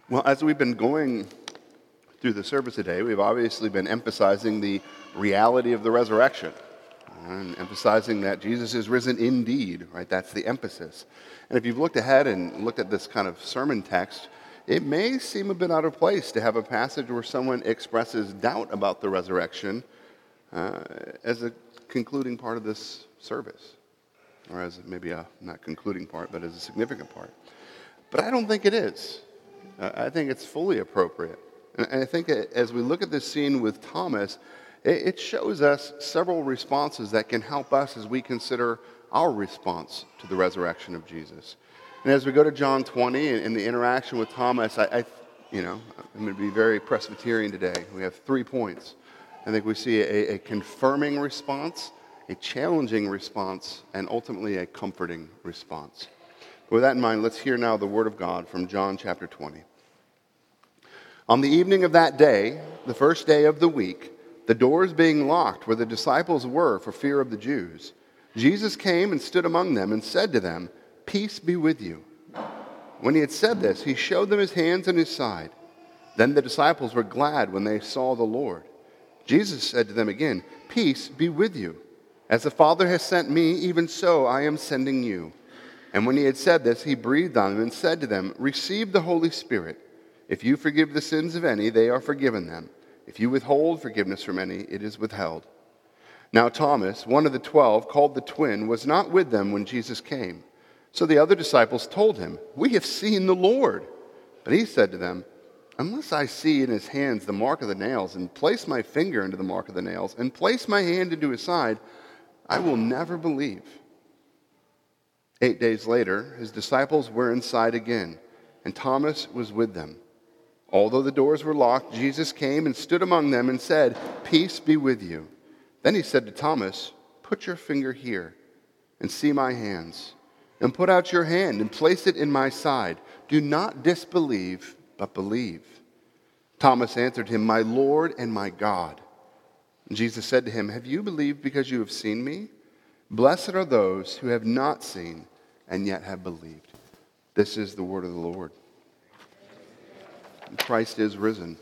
Well, as we've been going through the service today, we've obviously been emphasizing the reality of the resurrection and emphasizing that Jesus is risen indeed, right? That's the emphasis. And if you've looked ahead and looked at this kind of sermon text, it may seem a bit out of place to have a passage where someone expresses doubt about the resurrection as a concluding part of this service, or as maybe a not concluding part, but as a significant part. But I don't think it is. I think it's fully appropriate. And I think as we look at this scene with Thomas, it shows us several responses that can help us as we consider our response to the resurrection of Jesus. And as we go to John 20 and the interaction with Thomas, I'm going to be very Presbyterian today. We have 3 points. I think we see a confirming response, a challenging response, and ultimately a comforting response. With that in mind, let's hear now the word of God from John chapter 20. On the evening of that day, the first day of the week, the doors being locked where the disciples were for fear of the Jews, Jesus came and stood among them and said to them, "Peace be with you." When he had said this, he showed them his hands and his side. Then the disciples were glad when they saw the Lord. Jesus said to them again, "Peace be with you. As the Father has sent me, even so I am sending you." And when he had said this, he breathed on them and said to them, "Receive the Holy Spirit. If you forgive the sins of any, they are forgiven them. If you withhold forgiveness from any, it is withheld." Now Thomas, one of the 12, called the twin, was not with them when Jesus came. So the other disciples told him, "We have seen the Lord." But he said to them, "Unless I see in his hands the mark of the nails, and place my finger into the mark of the nails, and place my hand into his side, I will never believe." 8 days later, his disciples were inside again, and Thomas was with them. Although the doors were locked, Jesus came and stood among them and said, "Peace be with you." Then he said to Thomas, "Put your finger here and see my hands, and put out your hand and place it in my side. Do not disbelieve, but believe." Thomas answered him, "My Lord and my God." And Jesus said to him, "Have you believed because you have seen me? Blessed are those who have not seen and yet have believed." This is the word of the Lord. Christ is risen.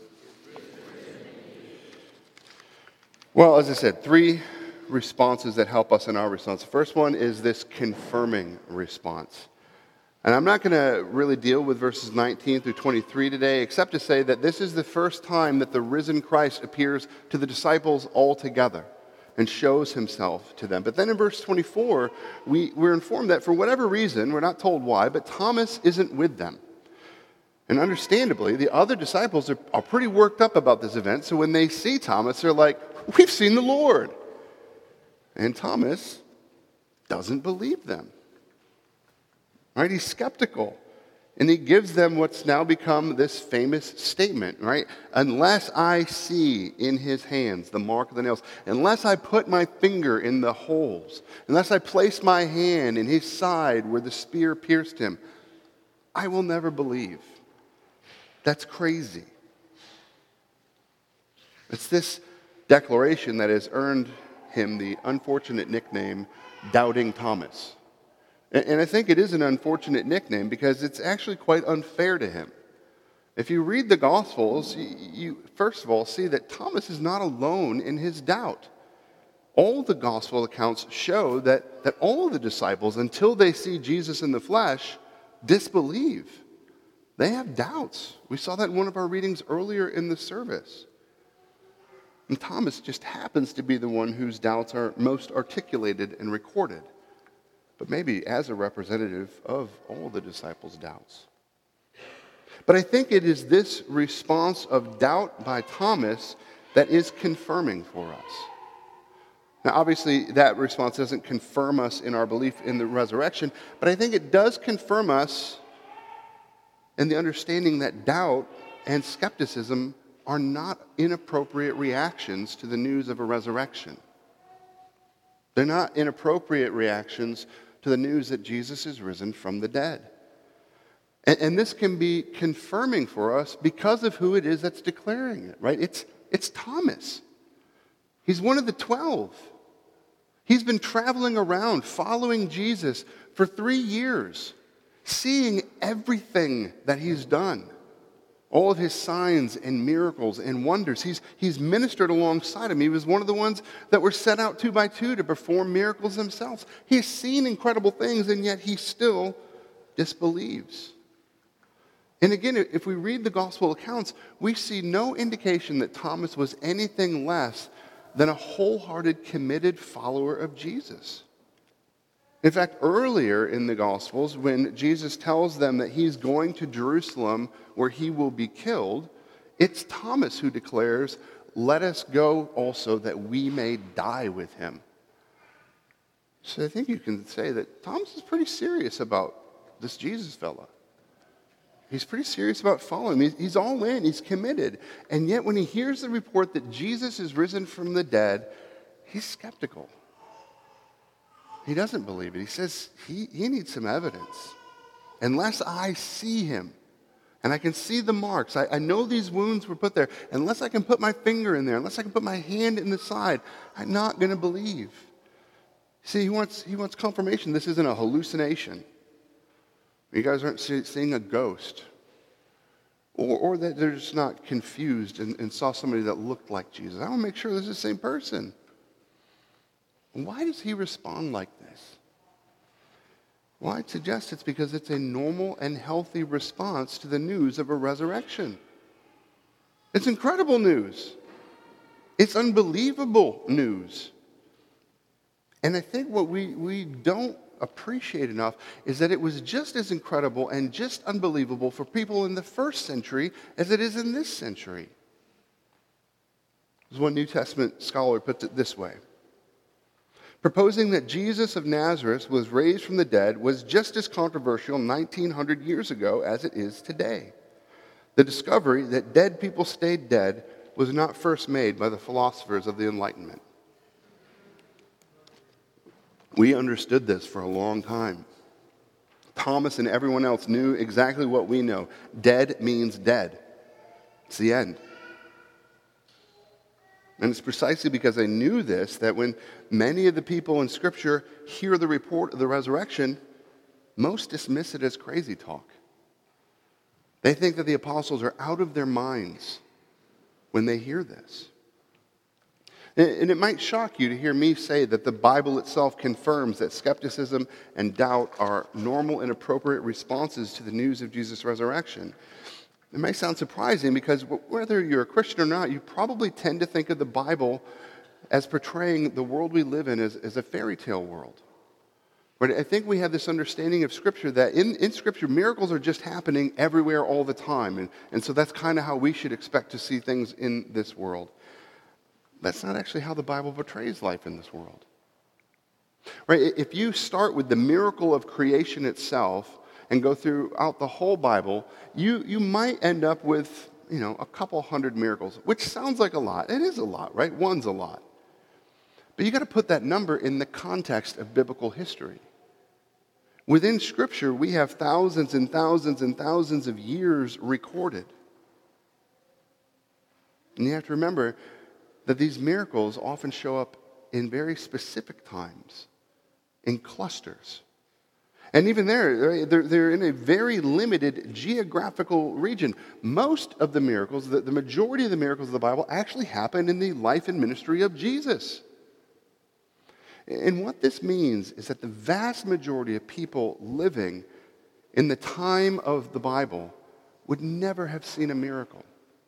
Well, as I said, 3 responses that help us in our response. The first one is this confirming response. And I'm not going to really deal with verses 19 through 23 today, except to say that this is the first time that the risen Christ appears to the disciples all together and shows himself to them. But then in verse 24, we're informed that for whatever reason, we're not told why, but Thomas isn't with them. And understandably, the other disciples are pretty worked up about this event, so when they see Thomas, they're like, "We've seen the Lord." And Thomas doesn't believe them. Right? He's skeptical. And he gives them what's now become this famous statement, right? "Unless I see in his hands the mark of the nails, unless I put my finger in the holes, unless I place my hand in his side where the spear pierced him, I will never believe." That's crazy. It's this declaration that has earned him the unfortunate nickname, Doubting Thomas. And I think it is an unfortunate nickname because it's actually quite unfair to him. If you read the Gospels, you first of all see that Thomas is not alone in his doubt. All the Gospel accounts show that all of the disciples, until they see Jesus in the flesh, disbelieve. They have doubts. We saw that in one of our readings earlier in the service. And Thomas just happens to be the one whose doubts are most articulated and recorded, but maybe as a representative of all the disciples' doubts. But I think it is this response of doubt by Thomas that is confirming for us. Now, obviously, that response doesn't confirm us in our belief in the resurrection, but I think it does confirm us in the understanding that doubt and skepticism are not inappropriate reactions to the news of a resurrection. They're not inappropriate reactions to the news that Jesus is risen from the dead. And this can be confirming for us because of who it is that's declaring it, right? It's Thomas. He's one of the 12. He's been traveling around following Jesus for 3 years, seeing everything that he's done. All of his signs and miracles and wonders. He's ministered alongside him. He was one of the ones that were sent out 2 by 2 to perform miracles themselves. He's seen incredible things, and yet he still disbelieves. And again, if we read the gospel accounts, we see no indication that Thomas was anything less than a wholehearted, committed follower of Jesus. In fact, earlier in the Gospels, when Jesus tells them that he's going to Jerusalem where he will be killed, it's Thomas who declares, "Let us go also that we may die with him." So I think you can say that Thomas is pretty serious about this Jesus fella. He's pretty serious about following him. He's all in. He's committed. And yet when he hears the report that Jesus is risen from the dead, he's skeptical. He doesn't believe it. He says he needs some evidence. Unless I see him, and I can see the marks, I know these wounds were put there, unless I can put my finger in there, unless I can put my hand in the side, I'm not going to believe. See, he wants confirmation. This isn't a hallucination. You guys aren't seeing a ghost. Or that they're just not confused and saw somebody that looked like Jesus. I want to make sure this is the same person. Why does he respond like this? Well, I'd suggest it's because it's a normal and healthy response to the news of a resurrection. It's incredible news. It's unbelievable news. And I think what we don't appreciate enough is that it was just as incredible and just unbelievable for people in the first century as it is in this century. As one New Testament scholar puts it this way: proposing that Jesus of Nazareth was raised from the dead was just as controversial 1900 years ago as it is today. The discovery that dead people stayed dead was not first made by the philosophers of the Enlightenment. We understood this for a long time. Thomas and everyone else knew exactly what we know. Dead means dead. It's the end. And it's precisely because they knew this that when many of the people in Scripture hear the report of the resurrection, most dismiss it as crazy talk. They think that the apostles are out of their minds when they hear this. And it might shock you to hear me say that the Bible itself confirms that skepticism and doubt are normal and appropriate responses to the news of Jesus' resurrection. It may sound surprising because whether you're a Christian or not, you probably tend to think of the Bible as portraying the world we live in as a fairy tale world. But I think we have this understanding of Scripture that in Scripture, miracles are just happening everywhere all the time. And so that's kind of how we should expect to see things in this world. That's not actually how the Bible portrays life in this world. Right? If you start with the miracle of creation itself and go throughout the whole Bible, you might end up with, a couple hundred miracles, which sounds like a lot. It is a lot, right? One's a lot. But you got to put that number in the context of biblical history. Within Scripture, we have thousands and thousands and thousands of years recorded. And you have to remember that these miracles often show up in very specific times, in clusters. And even they're in a very limited geographical region. Most of the miracles, the majority of the miracles of the Bible actually happen in the life and ministry of Jesus. And what this means is that the vast majority of people living in the time of the Bible would never have seen a miracle.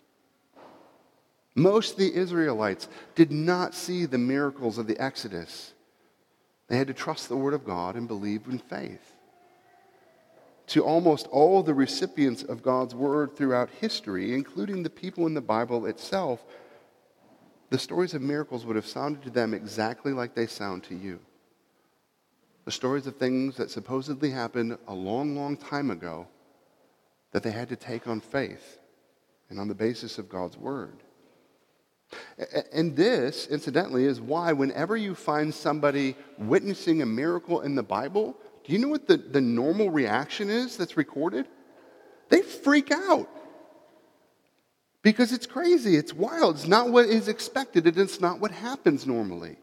Most of the Israelites did not see the miracles of the Exodus. They had to trust the Word of God and believe in faith. To almost all the recipients of God's Word throughout history, including the people in the Bible itself, the stories of miracles would have sounded to them exactly like they sound to you. The stories of things that supposedly happened a long, long time ago that they had to take on faith and on the basis of God's Word. And this, incidentally, is why whenever you find somebody witnessing a miracle in the Bible, do you know what the normal reaction is that's recorded? They freak out. Because it's crazy, it's wild, it's not what is expected, and it's not what happens normally.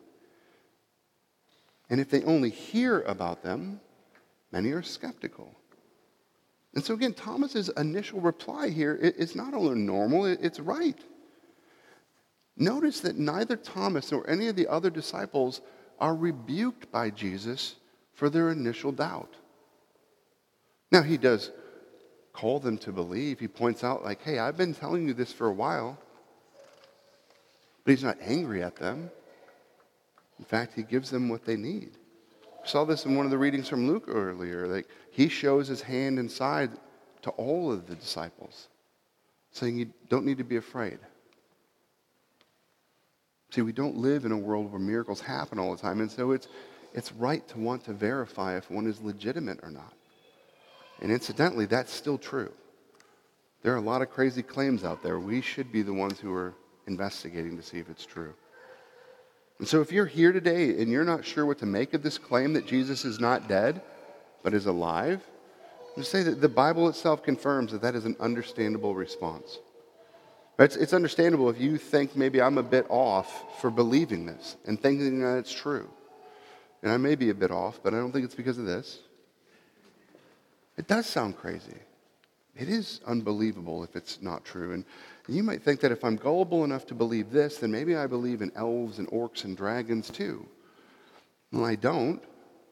And if they only hear about them, many are skeptical. And so again, Thomas's initial reply here is not only normal, it's right. Notice that neither Thomas nor any of the other disciples are rebuked by Jesus for their initial doubt. Now, he does call them to believe. He points out, like, hey, I've been telling you this for a while. But he's not angry at them. In fact, he gives them what they need. We saw this in one of the readings from Luke earlier. Like, he shows his hand and side to all of the disciples, saying you don't need to be afraid. See, we don't live in a world where miracles happen all the time, and so it's right to want to verify if one is legitimate or not. And incidentally, that's still true. There are a lot of crazy claims out there. We should be the ones who are investigating to see if it's true. And so if you're here today and you're not sure what to make of this claim that Jesus is not dead, but is alive, just say that the Bible itself confirms that that is an understandable response. It's understandable if you think maybe I'm a bit off for believing this and thinking that it's true. And I may be a bit off, but I don't think it's because of this. It does sound crazy. It is unbelievable if it's not true. And you might think that if I'm gullible enough to believe this, then maybe I believe in elves and orcs and dragons too. Well, I don't.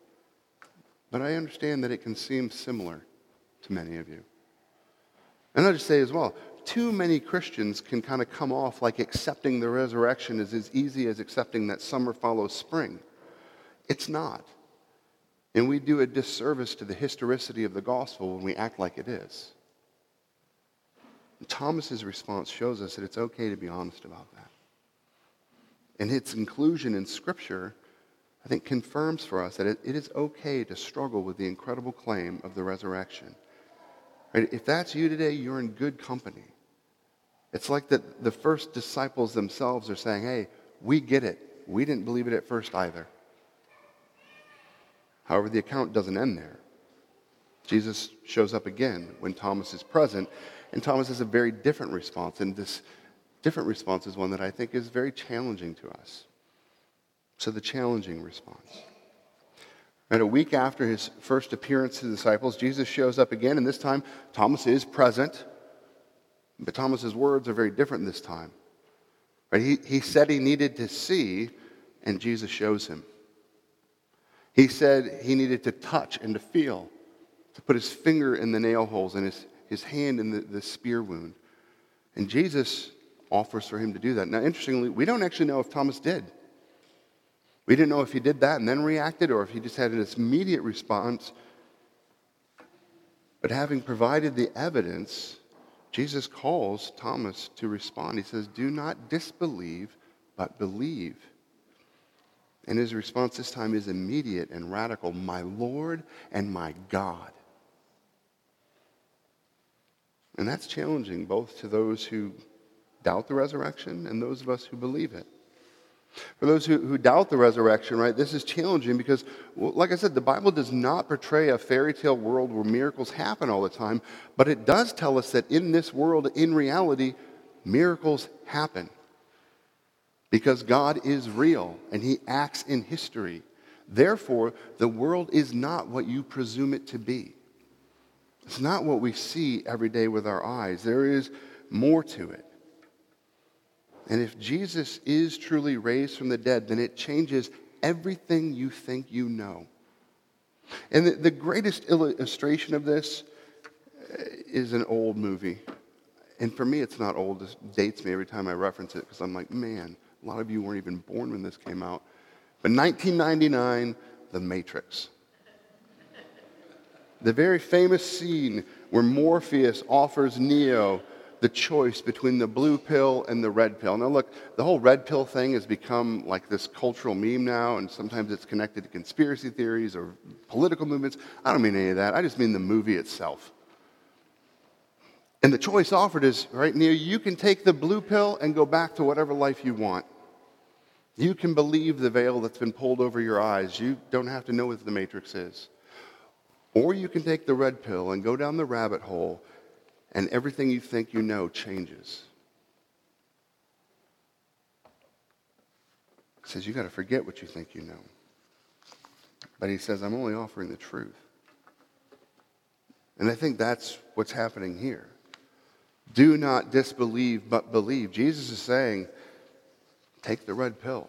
But I understand that it can seem similar to many of you. And I'll just say as well, too many Christians can kind of come off like accepting the resurrection is as easy as accepting that summer follows spring. It's not. And we do a disservice to the historicity of the gospel when we act like it is. And Thomas's response shows us that it's okay to be honest about that. And its inclusion in Scripture, I think, confirms for us that it is okay to struggle with the incredible claim of the resurrection. Right? If that's you today, you're in good company. It's like the first disciples themselves are saying, hey, we get it. We didn't believe it at first either. However, the account doesn't end there. Jesus shows up again when Thomas is present, and Thomas has a very different response. And this different response is one that I think is very challenging to us. So the challenging response. And a week after his first appearance to the disciples, Jesus shows up again, and this time Thomas is present. But Thomas's words are very different this time. Right? He said he needed to see, and Jesus shows him. He said he needed to touch and to feel, to put his finger in the nail holes and his hand in the spear wound. And Jesus offers for him to do that. Now, interestingly, we don't actually know if Thomas did. We didn't know if he did that and then reacted or if he just had this immediate response. But having provided the evidence, Jesus calls Thomas to respond. He says, do not disbelieve, but believe. And his response this time is immediate and radical. My Lord and my God. And that's challenging both to those who doubt the resurrection and those of us who believe it. For those who doubt the resurrection, right, this is challenging because, well, like I said, the Bible does not portray a fairy tale world where miracles happen all the time, but it does tell us that in this world, in reality, miracles happen. Because God is real and he acts in history. Therefore, the world is not what you presume it to be. It's not what we see every day with our eyes. There is more to it. And if Jesus is truly raised from the dead, then it changes everything you think you know. And the greatest illustration of this is an old movie. And for me, it's not old. It dates me every time I reference it because I'm like, man, a lot of you weren't even born when this came out. But 1999, The Matrix. The very famous scene where Morpheus offers Neo the choice between the blue pill and the red pill. Now look, the whole red pill thing has become like this cultural meme now, and sometimes it's connected to conspiracy theories or political movements. I don't mean any of that. I just mean the movie itself. And the choice offered is, right, Neo, you can take the blue pill and go back to whatever life you want. You can believe the veil that's been pulled over your eyes. You don't have to know what the Matrix is. Or you can take the red pill and go down the rabbit hole, and everything you think you know changes. He says, you got to forget what you think you know. But he says, I'm only offering the truth. And I think that's what's happening here. Do not disbelieve, but believe. Jesus is saying, take the red pill.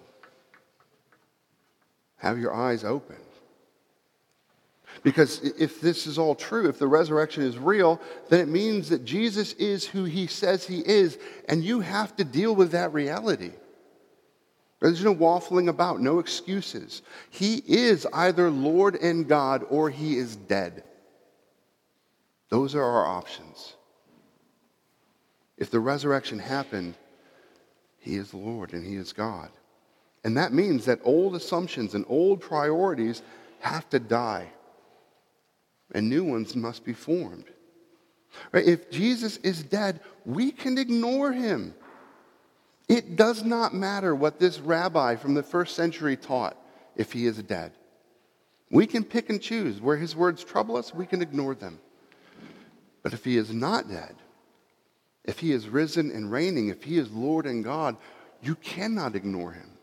Have your eyes open. Because if this is all true, if the resurrection is real, then it means that Jesus is who he says he is, and you have to deal with that reality. There's no waffling about, no excuses. He is either Lord and God or he is dead. Those are our options. If the resurrection happened, he is Lord and he is God. And that means that old assumptions and old priorities have to die. And new ones must be formed. Right? If Jesus is dead, we can ignore him. It does not matter what this rabbi from the first century taught if he is dead. We can pick and choose. Where his words trouble us, we can ignore them. But if he is not dead, if he is risen and reigning, if he is Lord and God, you cannot ignore him.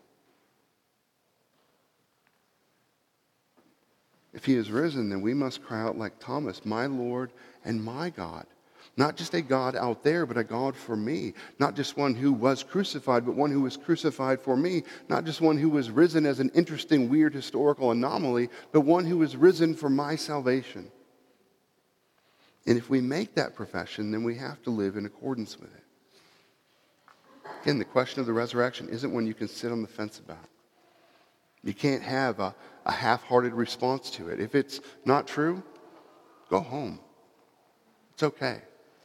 If he is risen, then we must cry out like Thomas, my Lord and my God. Not just a God out there, but a God for me. Not just one who was crucified, but one who was crucified for me. Not just one who was risen as an interesting, weird, historical anomaly, but one who was risen for my salvation. And if we make that profession, then we have to live in accordance with it. Again, the question of the resurrection isn't one you can sit on the fence about. You can't have a half-hearted response to it. If it's not true, go home. It's okay.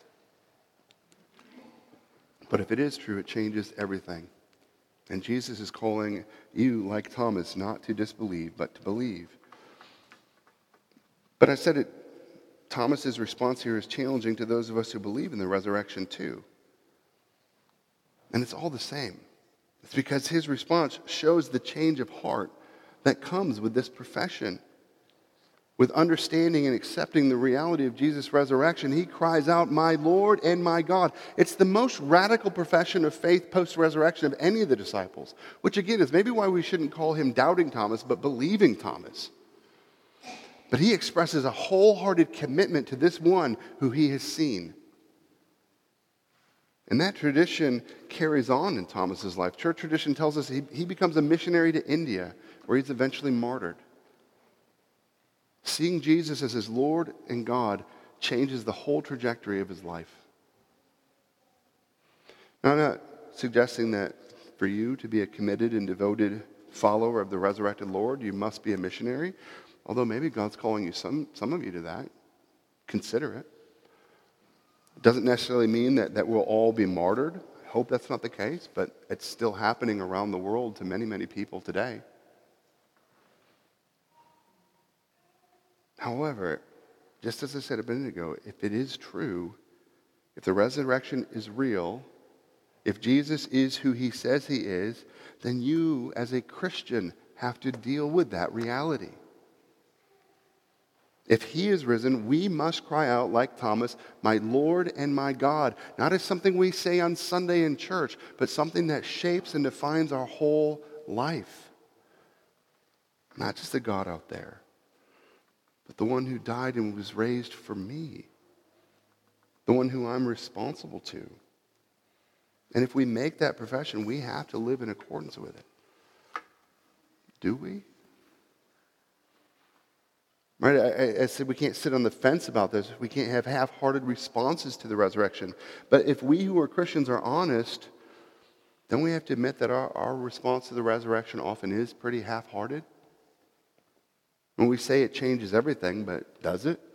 But if it is true, it changes everything. And Jesus is calling you, like Thomas, not to disbelieve, but to believe. But I said it, Thomas's response here is challenging to those of us who believe in the resurrection too. And it's all the same. It's because his response shows the change of heart that comes with this profession. With understanding and accepting the reality of Jesus' resurrection, he cries out, my Lord and my God. It's the most radical profession of faith post-resurrection of any of the disciples, which again is maybe why we shouldn't call him doubting Thomas, but believing Thomas. But he expresses a wholehearted commitment to this one who he has seen. And that tradition carries on in Thomas's life. Church tradition tells us he becomes a missionary to India, where he's eventually martyred. Seeing Jesus as his Lord and God changes the whole trajectory of his life. Now, I'm not suggesting that for you to be a committed and devoted follower of the resurrected Lord, you must be a missionary. Although maybe God's calling you, some of you, to that. Consider it. It doesn't necessarily mean that we'll all be martyred. I hope that's not the case, but it's still happening around the world to many, many people today. However, just as I said a minute ago, if it is true, if the resurrection is real, if Jesus is who he says he is, then you as a Christian have to deal with that reality. If he is risen, we must cry out like Thomas, my Lord and my God. Not as something we say on Sunday in church, but something that shapes and defines our whole life. Not just a God out there, but the one who died and was raised for me. The one who I'm responsible to. And if we make that profession, we have to live in accordance with it. Do we? Right? I said we can't sit on the fence about this. We can't have half-hearted responses to the resurrection. But if we who are Christians are honest, then we have to admit that our response to the resurrection often is pretty half-hearted. When we say it changes everything, but does it?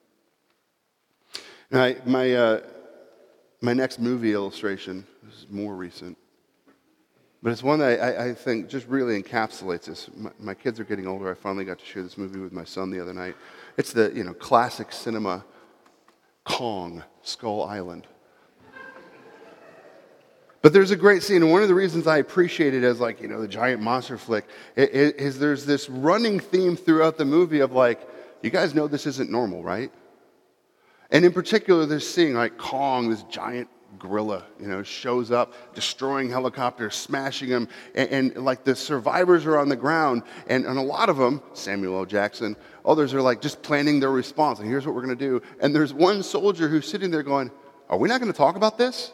Now, my next movie illustration is more recent. But it's one that I think just really encapsulates this. My kids are getting older. I finally got to share this movie with my son the other night. It's the classic cinema Kong, Skull Island. But there's a great scene, and one of the reasons I appreciate it as the giant monster flick is there's this running theme throughout the movie of you guys know this isn't normal, right? And in particular, they're seeing Kong, this giant gorilla, shows up, destroying helicopters, smashing them, and like the survivors are on the ground, and a lot of them, Samuel L. Jackson, others are like just planning their response, and here's what we're going to do. And there's one soldier who's sitting there going, are we not going to talk about this?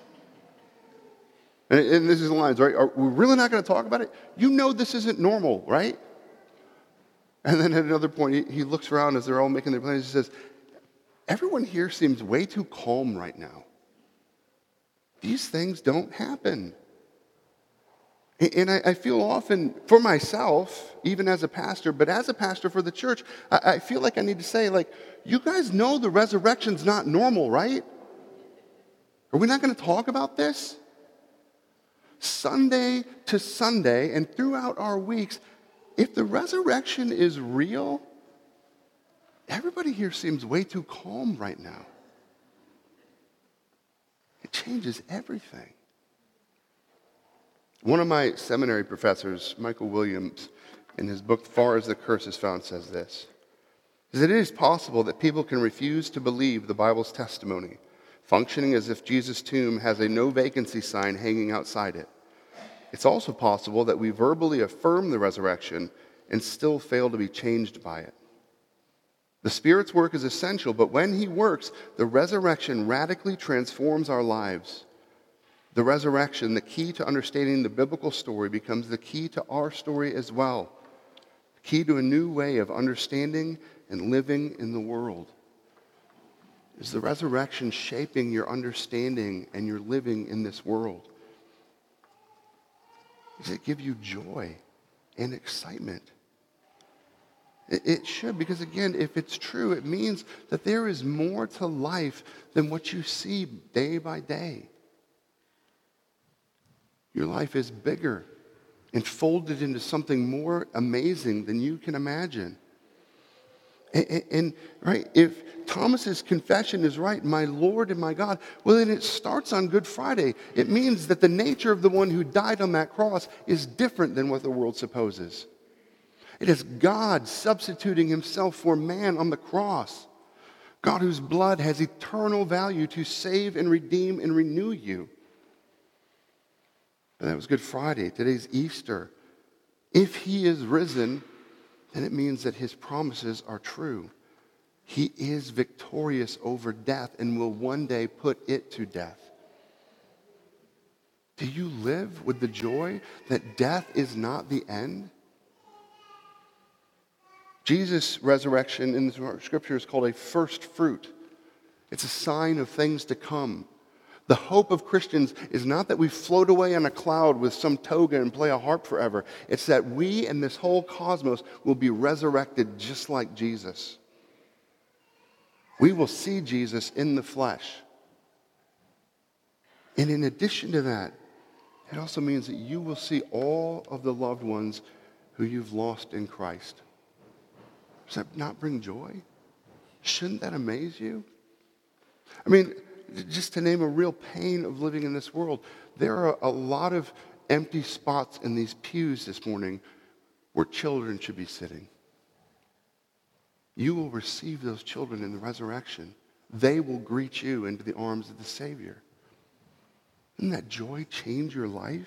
And this is the lines, right? Are we really not going to talk about it? You know this isn't normal, right? And then at another point, he looks around as they're all making their plans. He says, everyone here seems way too calm right now. These things don't happen. And I feel often for myself, even as a pastor, but as a pastor for the church, I feel like I need to say, like, you guys know the resurrection's not normal, right? Are we not going to talk about this? Sunday to Sunday and throughout our weeks, if the resurrection is real, everybody here seems way too calm right now. It changes everything. One of my seminary professors, Michael Williams, in his book, Far as the Curse is Found, says this. He says, it is possible that people can refuse to believe the Bible's testimony, functioning as if Jesus' tomb has a no vacancy sign hanging outside it. It's also possible that we verbally affirm the resurrection and still fail to be changed by it. The Spirit's work is essential, but when He works, the resurrection radically transforms our lives. The resurrection, the key to understanding the biblical story, becomes the key to our story as well. The key to a new way of understanding and living in the world. Is the resurrection shaping your understanding and your living in this world? Does it give you joy and excitement? It should, because again, if it's true, it means that there is more to life than what you see day by day. Your life is bigger and folded into something more amazing than you can imagine. And right, if Thomas's confession is right, my Lord and my God, well, then it starts on Good Friday. It means that the nature of the one who died on that cross is different than what the world supposes. It is God substituting Himself for man on the cross. God whose blood has eternal value to save and redeem and renew you. And that was Good Friday. Today's Easter. If He is risen, then it means that His promises are true. He is victorious over death and will one day put it to death. Do you live with the joy that death is not the end? Jesus' resurrection in the Scripture is called a first fruit. It's a sign of things to come. The hope of Christians is not that we float away on a cloud with some toga and play a harp forever. It's that we and this whole cosmos will be resurrected just like Jesus. We will see Jesus in the flesh. And in addition to that, it also means that you will see all of the loved ones who you've lost in Christ. Does that not bring joy? Shouldn't that amaze you? I mean, just to name a real pain of living in this world, there are a lot of empty spots in these pews this morning where children should be sitting. You will receive those children in the resurrection. They will greet you into the arms of the Savior. Doesn't that joy change your life?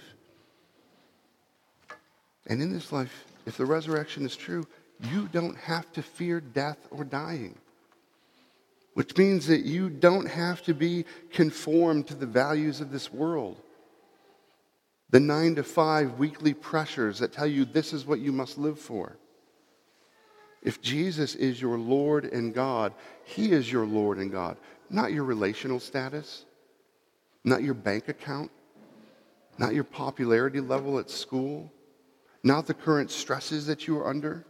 And in this life, if the resurrection is true, you don't have to fear death or dying. Which means that you don't have to be conformed to the values of this world. The 9-to-5 weekly pressures that tell you this is what you must live for. If Jesus is your Lord and God, He is your Lord and God. Not your relational status, not your bank account, not your popularity level at school, not the current stresses that you are under.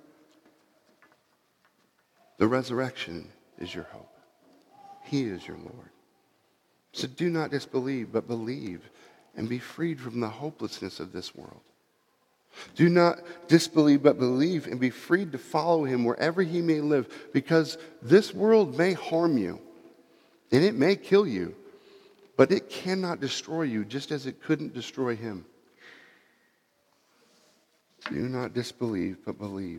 The resurrection is your hope. He is your Lord. So do not disbelieve, but believe and be freed from the hopelessness of this world. Do not disbelieve, but believe and be freed to follow Him wherever He may live, because this world may harm you and it may kill you, but it cannot destroy you just as it couldn't destroy Him. Do not disbelieve, but believe.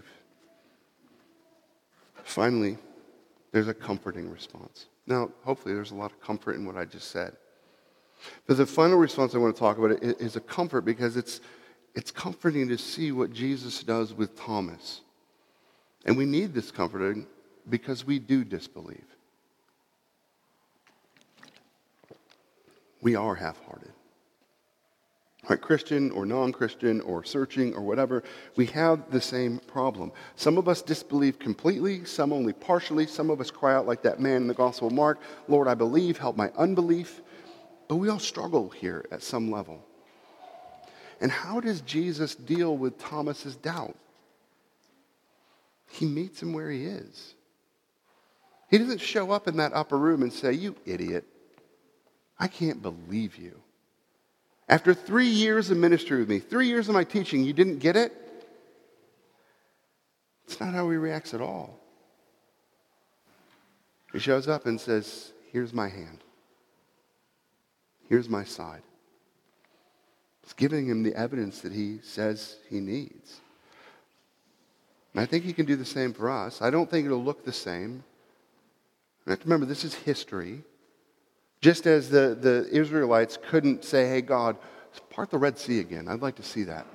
Finally, there's a comforting response. Now, hopefully there's a lot of comfort in what I just said. But the final response I want to talk about is a comfort, because it's comforting to see what Jesus does with Thomas. And we need this comforting because we do disbelieve. We are half-hearted. Right, Christian or non-Christian or searching or whatever, we have the same problem. Some of us disbelieve completely, some only partially. Some of us cry out like that man in the Gospel of Mark, Lord, I believe, help my unbelief. But we all struggle here at some level. And how does Jesus deal with Thomas's doubt? He meets him where he is. He doesn't show up in that upper room and say, you idiot, I can't believe you. After 3 years of ministry with me, 3 years of my teaching, you didn't get it? It's not how he reacts at all. He shows up and says, here's my hand. Here's my side. It's giving him the evidence that he says he needs. And I think he can do the same for us. I don't think it'll look the same. You have to remember, this is history. Just as the Israelites couldn't say, hey, God, part the Red Sea again. I'd like to see that.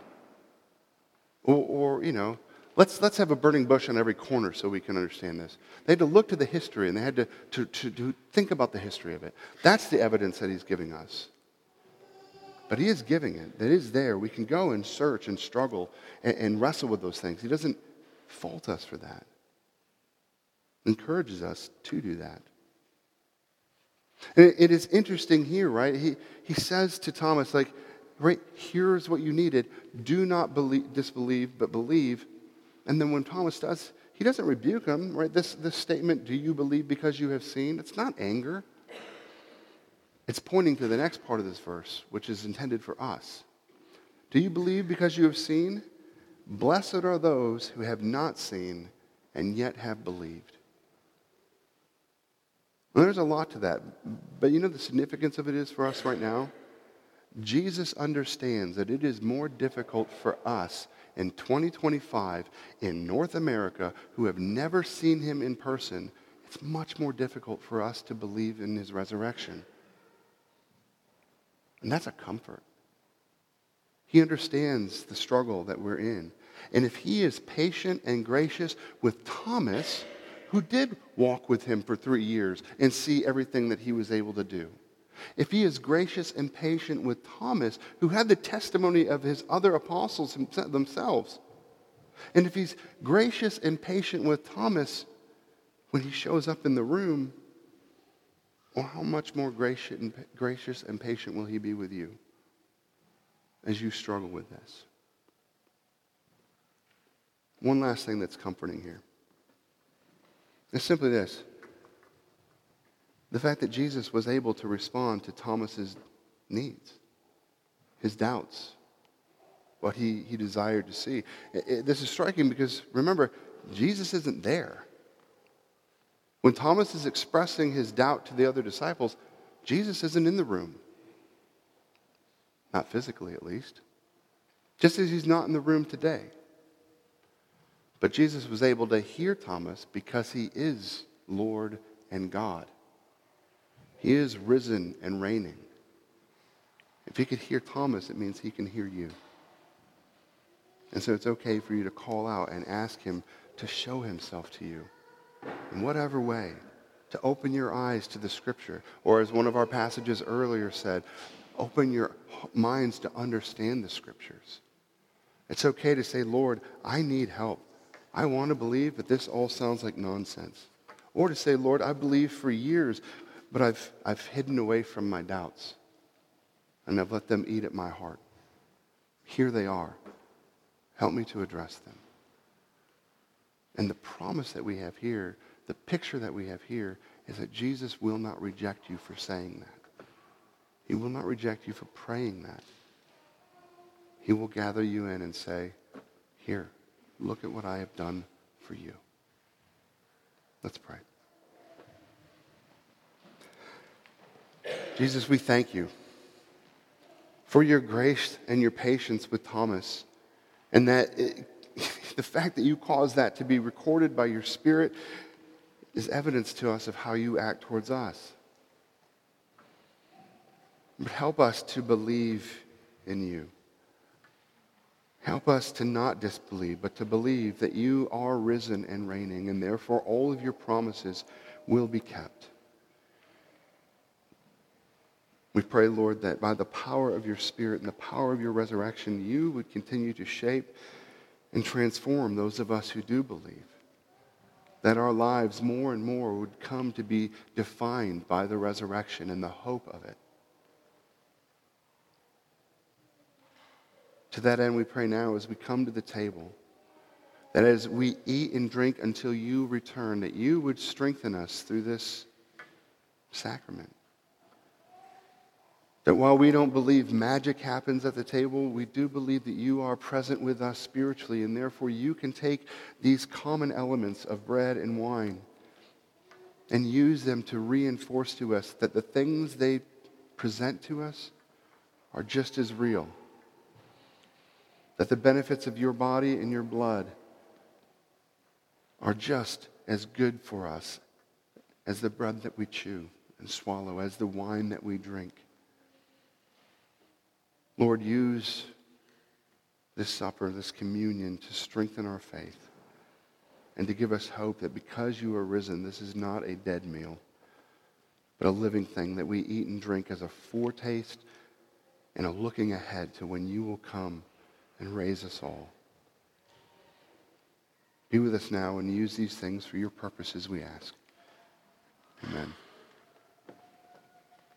Or let's have a burning bush on every corner so we can understand this. They had to look to the history, and they had to think about the history of it. That's the evidence that he's giving us. But he is giving it. That is there. We can go and search and struggle and wrestle with those things. He doesn't fault us for that. He encourages us to do that. And it is interesting here, right? He says to Thomas, like, right, here's what you needed. Do not disbelieve, but believe. And then when Thomas does, he doesn't rebuke him, right? This statement, do you believe because you have seen? It's not anger. It's pointing to the next part of this verse, which is intended for us. Do you believe because you have seen? Blessed are those who have not seen and yet have believed. Well, there's a lot to that. But you know the significance of it is for us right now? Jesus understands that it is more difficult for us in 2025 in North America who have never seen him in person. It's much more difficult for us to believe in his resurrection. And that's a comfort. He understands the struggle that we're in. And if he is patient and gracious with Thomas, who did walk with him for 3 years and see everything that he was able to do. If he is gracious and patient with Thomas, who had the testimony of his other apostles themselves, and if he's gracious and patient with Thomas when he shows up in the room, well, how much more gracious and patient will he be with you as you struggle with this? One last thing that's comforting here. It's simply this. The fact that Jesus was able to respond to Thomas's needs, his doubts, what he desired to see. This is striking because, remember, Jesus isn't there. When Thomas is expressing his doubt to the other disciples, Jesus isn't in the room. Not physically, at least. Just as he's not in the room today. But Jesus was able to hear Thomas because he is Lord and God. He is risen and reigning. If he could hear Thomas, it means he can hear you. And so it's okay for you to call out and ask him to show himself to you in whatever way, to open your eyes to the Scripture. Or as one of our passages earlier said, open your minds to understand the Scriptures. It's okay to say, Lord, I need help. I want to believe, but this all sounds like nonsense. Or to say, Lord, I believed for years, but I've hidden away from my doubts. And I've let them eat at my heart. Here they are. Help me to address them. And the promise that we have here, the picture that we have here, is that Jesus will not reject you for saying that. He will not reject you for praying that. He will gather you in and say, here, look at what I have done for you. Let's pray. Jesus, we thank you for your grace and your patience with Thomas, and that the fact that you caused that to be recorded by your Spirit is evidence to us of how you act towards us. But help us to believe in you. Help us to not disbelieve, but to believe that you are risen and reigning, and therefore all of your promises will be kept. We pray, Lord, that by the power of your Spirit and the power of your resurrection, you would continue to shape and transform those of us who do believe. That our lives more and more would come to be defined by the resurrection and the hope of it. To that end, we pray now as we come to the table, that as we eat and drink until you return, that you would strengthen us through this sacrament. That while we don't believe magic happens at the table, we do believe that you are present with us spiritually, and therefore you can take these common elements of bread and wine and use them to reinforce to us that the things they present to us are just as real. That the benefits of your body and your blood are just as good for us as the bread that we chew and swallow, as the wine that we drink. Lord, use this supper, this communion, to strengthen our faith and to give us hope that because you are risen, this is not a dead meal, but a living thing that we eat and drink as a foretaste and a looking ahead to when you will come and raise us all. Be with us now and use these things for your purposes, we ask. Amen.